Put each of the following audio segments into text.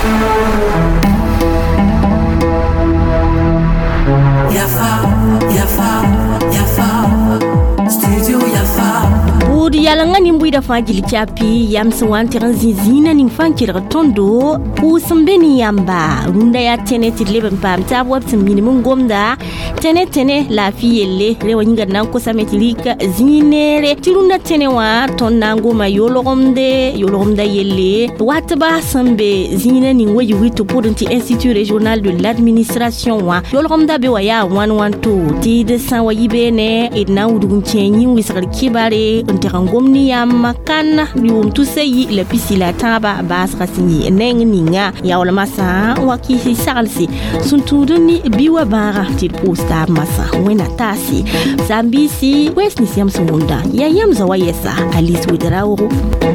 Yalanga ni mbuida fajili chapi yamswan tiranzizina ni mfankira tondo usambeni yamba runda ya tene tilebe mpam tabwa minimum gomda tene la fiyele rewa nyinga nanko sametilika zinere tilunda tene wa tonango ma yoloromda yele watba sambe zina ni weji witu podenti Institut Régional de l'Administration wa yoloromda be wa ya 112 ti de san wa yibene edna udugun chenyi wisakal kibare gomni ya makana yum tuseyi le pisila taba basra sinyi nenga ya wala masa waki salsi suntuduni biwa bara ti posta masa wena tasi zambisi wesni siam sunda ya yamza wayesa Alice Widrauro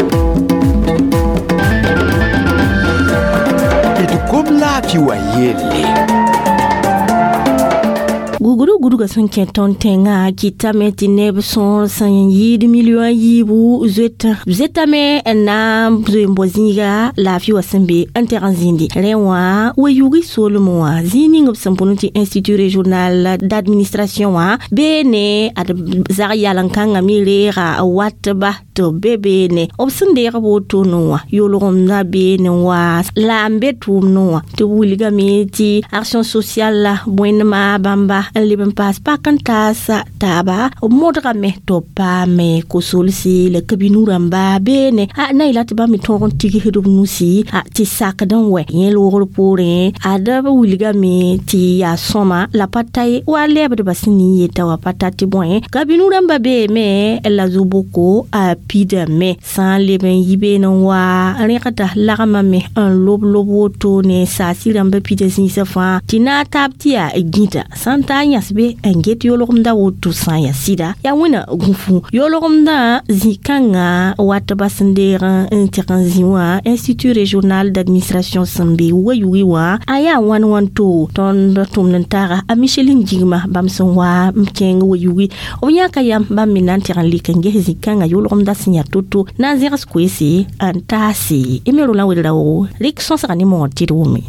etukobla fi wayele Guru ga son kenton tenga kitameti neb son san yid million yibu zetame na mbozinga la fi wasembe interanzindi rewa we yugi solomo zini ngob samponti Institut Régional d'Administration wa bene ad zaria lankanga milera watba to bebene obsunde raboto no yolorom na bene wa la mbetu no to wuliga meti action sociale la bwenma bamba liben pas pa kantasa taba modra me to pa me kosolsi le kabinuramba bene na ilati ba mi ton tigi hedu nusi ti sakdan we yelo pore adaba wuliga me ti ya soma la patai wa lebe de basini yeta wa patati bon kabinuramba be me la zuboko a pida me san leben yibe no wa rekata lagama me un lobo to ne sa silamba pida sin safa tina taptia gita santa yasbe enget yolorumda wotu san ya sida ya wina gufu yolorumda zikanga wataba sendera interkanziwa Institut Régional d'Administration sambe wayuwa aya 112 ton tumnantara a Micheline Jigma bamson wa mkeng wayuwi oyaka yam baminan tiranlikenge zikanga yolorumda sinya toto na zeras kwesi antasi emerola wedlawo rikson sakani mo tirumi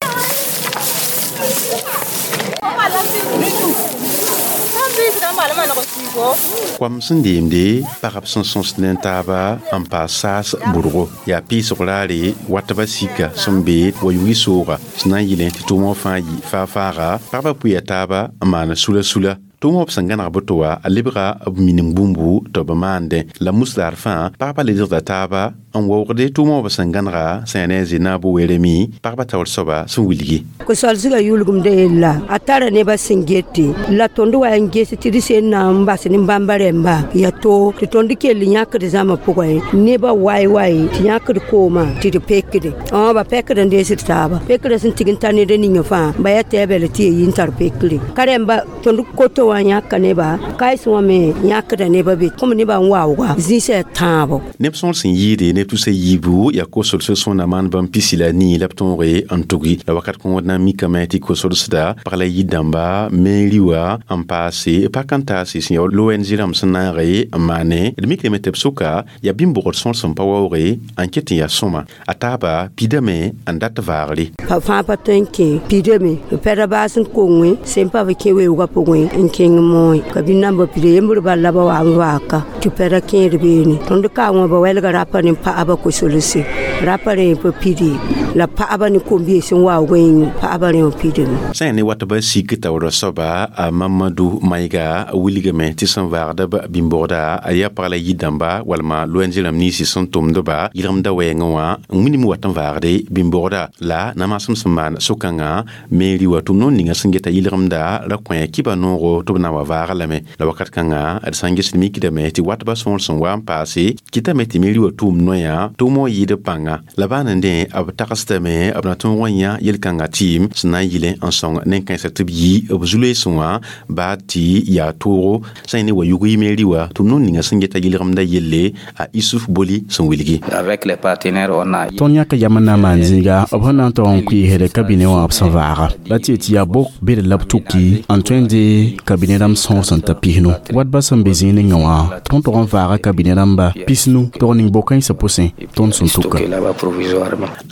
Kwam sendemde parap sons nentaba en passas burgo ya pisoglare wataba sika sombe wayugi sora sna yile titumo fayi fafara parba puyataba amana sula Tomo op sangana botoa alibra minim bumbu to bamande la musdar fa parba le dirda taba an wogde tomo op sangana sanezi na bu weremi parba tawol soba sun wilgi ko salsiga yulgum de la atara ne ba singeti la tondo wa ngesi tidise na mbasini mbambaremba ya to tondo ke linya ka de zama pugwai ne ba wai tinya ka koma tidi pekide ba pekide de sitaba pekide sin tiginta ne de ninyo fa ba ya tebele ti yintar pekide karemba tondo koto wanya kaneba kaiswa me nyakada neba bit comme neba wawa zise tabo nepson sin yide ne tout se yibu ya ko sol so na man bam pisila ni lapton re antogi la wakat ko na mikamati ko sol sda par la yidamba meliwa en passé pa kanta si signor l'ONG ram sanare mane de mikemete psuka ya bimbo son pawore enquête ya soma ataba pidame andat varli fa patenke pidame perabasin kongwe sempa vekewe uga pongwe king moy kabina ba pide yembur balla ba wa waka tu pera kin bini tondo ka mo ba welga rapa ni pa aba ko solusi rapa re po pidi la pa aba ni kombi sin wa wen pa aba re pidi sai ne wata ba sikita wora soba a Mamadou Maiga wiligame ti san varda ba bimborda aya parla yidamba walma l'ONG lamni si son tomdo ba yiramda wenwa minimum watan varde bimborda la namasum saman sokanga meri watum non ninga singeta yiramda la kwen kiba noro to na wa vara lame la wakat kanga ad sangis mi kidame ti watba son wa passé kitameti meri watum noya to mo yide panga la banande ab takastame ab na ton wanya yel kanga team sna yile en song nen kan satbi ob zule sonwa ba ti ya toro sayne wa yugi meri wa tum non ninga singeta yiramda yelle a Issouf Boli son wilgi avec les partenaires on a tonya ka yamana manzinga obhana ton ku hele cabinet wa observara la ti ya bok be laptuki antwende cabinet ram son santa pihno wat basam bezine ngawa ton to vara cabinet ramba pisnu toning bokan sa posin ton son tuka la nanda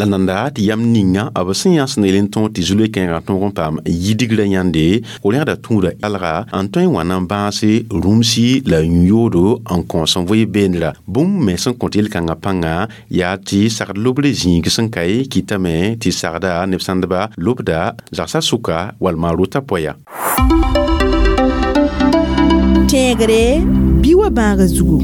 la ti yam ninga abasin yas ne lenton ti zule ken raton pam yidigla yande kolera da tunda alra antoin wana base rumsi la nyodo en consenvoye benla bum me son kontil kanga panga ya ti sar lobre zing san kai kitame ti sarda nepsandaba lobda zarsa suka wal maruta poya tegre biwa banga zugu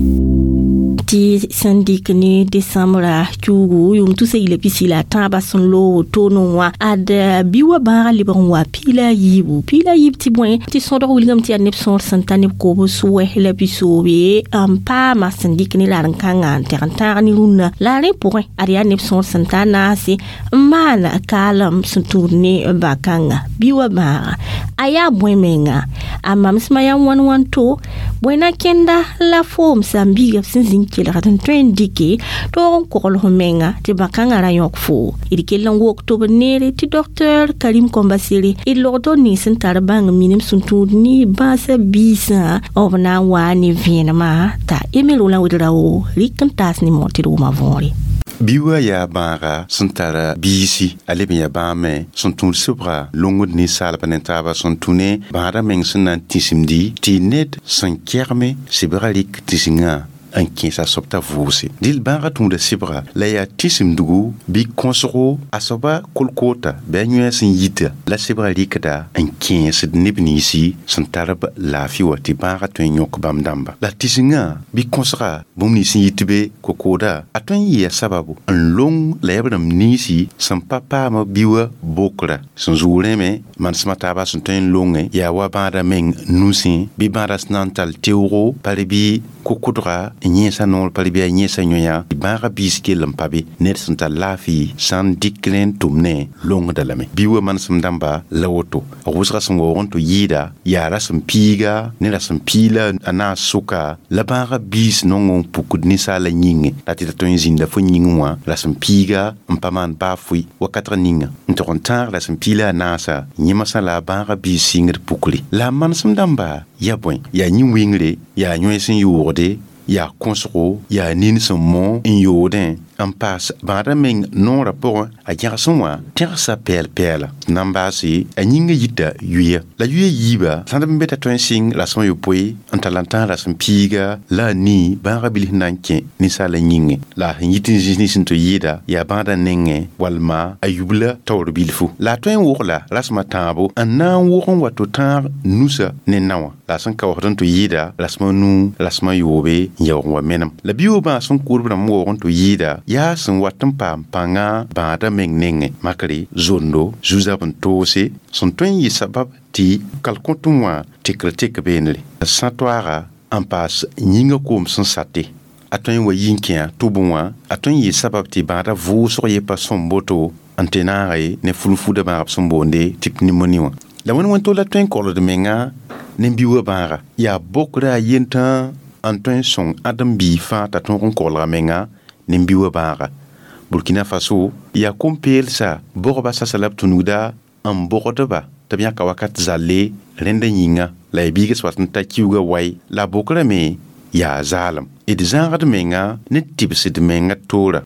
ti syndic ni décembre chugu yum tu sei le pisila taba son lo tono wa ad biwa ba libon wa pila yib ti boy ti sodo wilgam ti anep son santane ko bo suwe le bisobe pa ma syndic ni la kanga teranta ni luna la re pour ari anep son santana si mana kalam sun tourner bakanga biwa ba aya boy menga amam smaya 112 buena kenda la forme sambiga sinzin kila ratan train dike to ko ko menga ti bakanga ra yok fu idike lan oktober nere ti docteur Karim Kombasiri il lordo ni sentar bang minim suntu ni basa bisa obna wani vienama ta emelo la widrao rikantas ni moti do ma vori biwa ya banga santara bisi alebe ya bame son tun subra longod ni sala panentaba son tune bada meng sunan tisimdi ti net san kerme sibralik tisinga an kinsa sopta vusi dil banga tun de sibra la ya tisim dugu bi konsoro asoba kolkota benye sin yita la sibra likada an kinsa nibnisi santarab la fiwa ti banga tun yok bamdamba la tisinga bi konsora bumni sin yitbe kokoda atun ya sababu an long la yabram nisi san papa ma biwa bokra sun zureme man smataba sun tun longe ya wa banda meng nusin bi banda snantal teuro palibi kokudra nyesa nol palibia nyesa nyoya bara biske lampabi net santa lafi san diklen tumne long dalame biwa man sumdamba lawoto awusra sungo onto yida yara piga ne la pila ana suka la bara bis nongon pukudni sala nyinge lati taton zinda fo nyingwa la piga mpaman bafui wakatra ninga ntorontar la pila nasa nyima sala bara bis singir pukuli la man sumdamba ya boy ya nyingwingre ya nyoesin yurde ya consoro ya ninson mon in yoden en passe bada meng non rapport a garçon wa tersa pel nambasi a nyinga yita yuya la yuya yiba sanda mbeta ton sing la son yopoi antalanta la son piga la ni bara bil nanke ni sala nyinge la yitin jini sinto yida ya bada nenge walma ayubla tawr bilfu la ton wurla rasma tabo anan wuron wato tar nusa ne nawa la son kawran to yida rasma nu rasma yobe yawa menam la biwo ba son kurbra mo to yida ya sun watan panga bada mengnenge makari zondo juzabun tose son tun yi sabab ti kalkontumwa tikritik benle satwara en passe nyinga kom son sate atun wa yinkia tubunwa atun yi sabab ti bada vu soye pa somboto antenare ne fulfu de ba sombonde tip nimoniwa la won to la tun kolo de menga ne biwa bara ya bokra yenta Antoine son Adam Bifa taton kolra menga nimbiwa bara Burkina Faso ya kompel sa borba sa salab tunuda am borodoba tabia kawakat zale renda yinga la biga swatan ta kiuga wai la bokra me ya zalam id zangad menga ne tibsid menga tora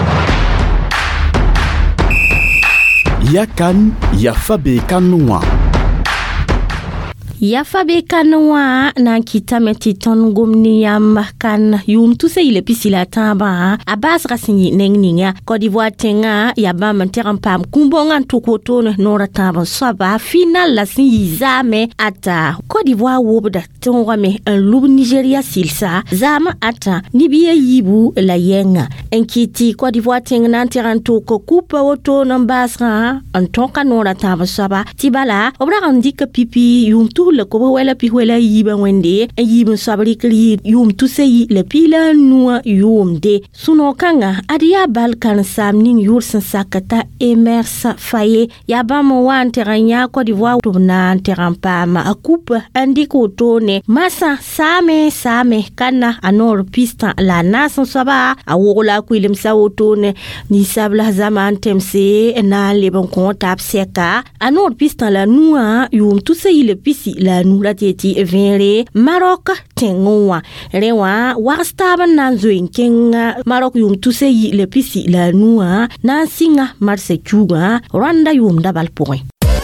yakan ya fabe kanwa ya fabe kanwa na kitame titon gomni yam kan yum tu se ile pisila tamba abas rasini nengninga Côte d'Ivoire tenga ya ba manteram pam kumbonga tokoto nora tamba saba final la sin zame ata Côte d'Ivoire wobda tongame un lub Nigeria silsa zama ata nibiye yibu la yenga enkiti Côte d'Ivoire tenga na teranto ko kupa woto nambasra antonka nora tamba saba tibala obra andika pipi yum tu le ko wala pi wala yiba wende yiba sabri kli yum tu sey le pila nuwa yum de suno kanga adiya balkan samnin yursan sakata emersa faye ya ba mo wan teranya Côte d'Ivoire to na terampa ma akupa andiko tone masa same kana anor pista la nasan saba awola ku ilim sawotone ni sabla zaman temse na lebon ko tap seka anor pista la nuwa yum tu sey le pisi la nula teti vere Maroc tengoa rewa wastaban nan zoin kenga Maroc yum tuseyi le pisi la nua na singa marse chuga Rwanda yum dabal point.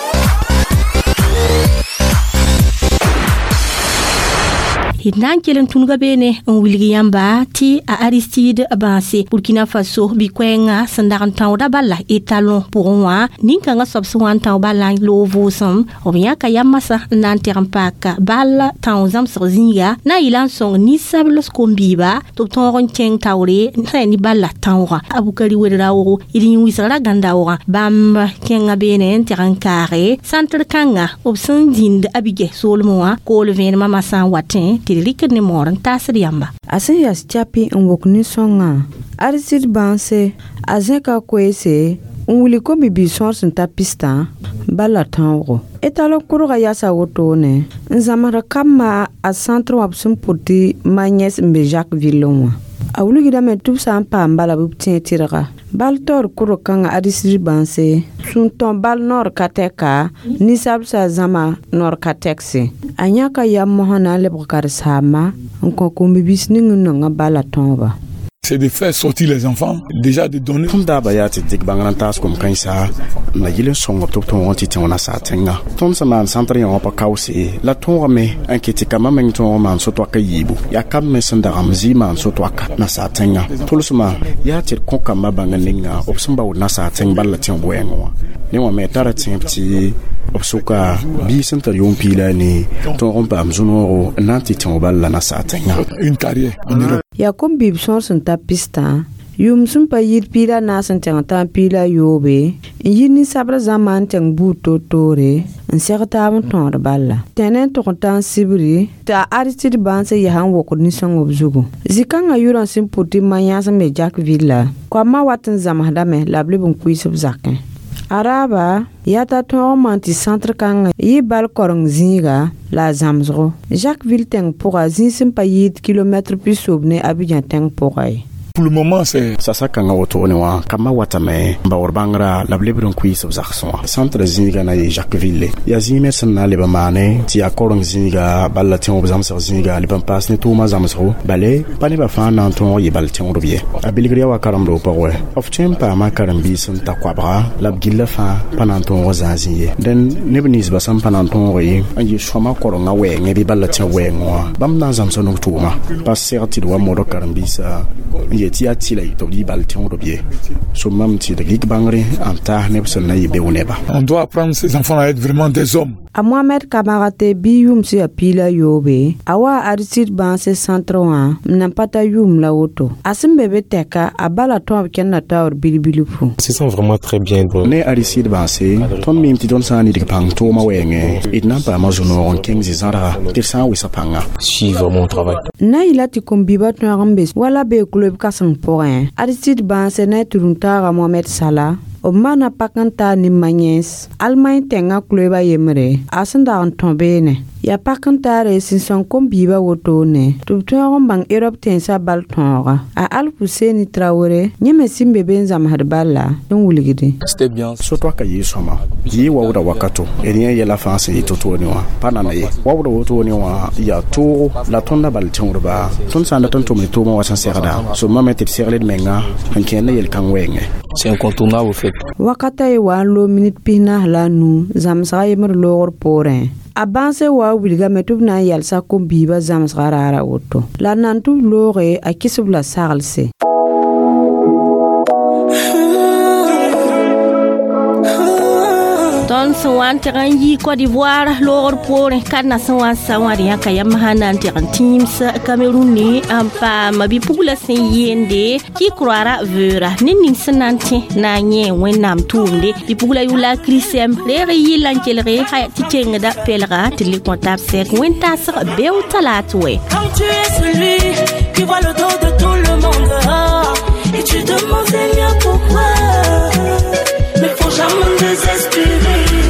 Hinan kelen tunga bene on Williamba ti a Aristide Abanse Burkina Faso bi kwenga sandaran tawda balla etalon pour moi ninka sobswan taw balla lovo sam obia kayamasa nan terampaka balla tawzam sorzinga na ilan song ni sablos kombiba to toron cheng tawre ni balla tawra abukari wedarawo idin wisara gandawa bam kenga bene terankare centre kanga obsan dind abige solmoa ko le ven mama san watin Rick ne moran tasir yamba asen yas chapi nwokni songa Aristide Abanse azeka kwese unwili ko mi bi sons nta pista bala tango etalo kuruga yasa wotone nzamara kama a centre wapsum poti Magnes mbe Jacques Villon awulu gida me tubsa ampa mbala bu tiraga bal tor kuro kanga Aristide Abanse sun ton bal nor kateka ni sabsa zama nor kateksi anyaka ya mohana lebukar sama onko kumbi bisning nga bala tomba. C'est de faire sortir les enfants, déjà de donner. Comme d'abord, tu dis que bangantas comme quand ça, na yile son op top ton anti ton sa tenga. Ton sa man centre en pa kausi, la ton me inquiété kama men ton man so to kayibu. Ya kam me sanda ramzi man so to ka na sa tenga. Tolusuma ya tir kon kama banganinga op samba na sa tenga balla tin boengo. Ne wa me tara timti op suka bi center yon pila ni ton rompa amzunoro nanti ton balla na sa tenga. Une carrière en Europe. Ya kom bib son ta pista yum sum pa yir pila na san ta pila yobe yini sabra zaman tang buto tore en serta am ton balla tenen to tan sibri ta Aristide Abanse ya han woko ni son obzugo zikanga yuran sim puti manyasa me Jacques Villa kwa ma watan zamada me labli bun kuisub zakin Araba yata ton manti centre kanga yi bal korong zinga la zamzro Jacques Ville teng pour zinsim pa yid kilomètre plus sobne Abidjan teng pour Pour le moment, c'est ça kanga woto ne wa kama watame ba urbangra la blebron kui so zakson centre zinga na Jacques Ville ya zime sanna le ba mane ti akorong zinga balla ti obzam so zinga le ban pas ne to ma zamsro bale pani ba fa nan ton yi bal ti robie abiligria wa karamdo porwe of tempa ma karambi sun ta kwabra la gilla fa pananton rozaziye den nebnis ba sam pananton ri anji shoma koronga we ngebi balla ti we ngwa bam nan zamso no tuma pas serti do modo karambi sa yeti atila to li baltion do bien so mam ti de gig bangre anta nebson na yibe uneba. On doit apprendre ces enfants à être vraiment des hommes. A Mohamed Kamarate bi yum si apila yobe awa Aristide Abanse centre wa nampata yum la auto asim bebe teka abala to kenna tawr bilibilifu. C'est ça vraiment très bien donc. Ne Aristide Abanse ton mim ti don sani de pang to ma wenge idna pa mazuno on 15 ans tirsa wi sapanga. Suivre mon travail. Na ilati kombiba to rambe wala be club kasan point Aristide Abanse na turunta Mohamed Salah Omana pakanta ni Magnes Allemagne tenga kleba yemre asanda on tombene ya pakanta re sinson kombiba wotone tubto bang Europe tensa baltonga a Alpuseni Traoré nyeme simbe benza maharbala don wuligide. C'était bien so to ka yisoma yi wawda wakato eniya yela fanse itotoni wa panana ye wawda wotoni wa ya to la tonda baltonga ton sanda ton to me to mo wasan serda so mametir serle menga hankena yel kan wenge. C'est incontournable au fait. Wakata e wa lo minute pina la nu zamsa yemer lor porin Abanse wa wilga metub na yalsa kombiba zamsa rara auto la nantu lore a kisubla sarlse. Ton Sawan Terangi Côte d'Ivoire lor pour kana Sawan Sawari kayam hanan Teams Camerouni ampa mabi pugula yende ki croira vera ninin sanante na nye wenam tunde bi pugula yula Chrisem re yi lankelre ha tikenga da pelra tili contact sec wenta sa beu talatwe. Quand tu es celui qui voit le dos de tout le monde et tu demandes Seigneur pourquoi. Mais faut jamais désespérer.